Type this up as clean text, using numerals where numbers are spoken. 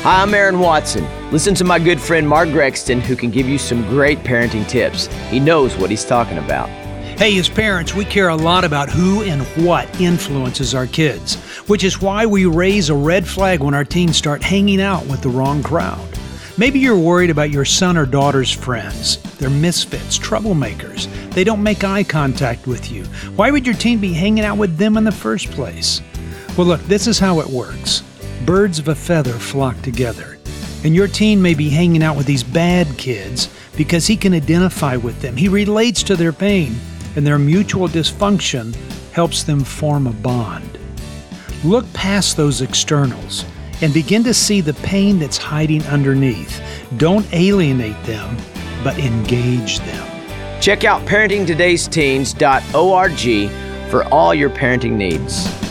Hi, I'm Aaron Watson. Listen to my good friend Mark Grexton, who can give you some great parenting tips. He knows what he's talking about. Hey, as parents, we care a lot about who and what influences our kids, which is why we raise a red flag when our teens start hanging out with the wrong crowd. Maybe you're worried about your son or daughter's friends. They're misfits, troublemakers. They don't make eye contact with you. Why would your teen be hanging out with them in the first place? Well, look, this is how it works. Birds of a feather flock together. And your teen may be hanging out with these bad kids because he can identify with them. He relates to their pain, and their mutual dysfunction helps them form a bond. Look past those externals and begin to see the pain that's hiding underneath. Don't alienate them, but engage them. Check out parentingtodaysteens.org for all your parenting needs.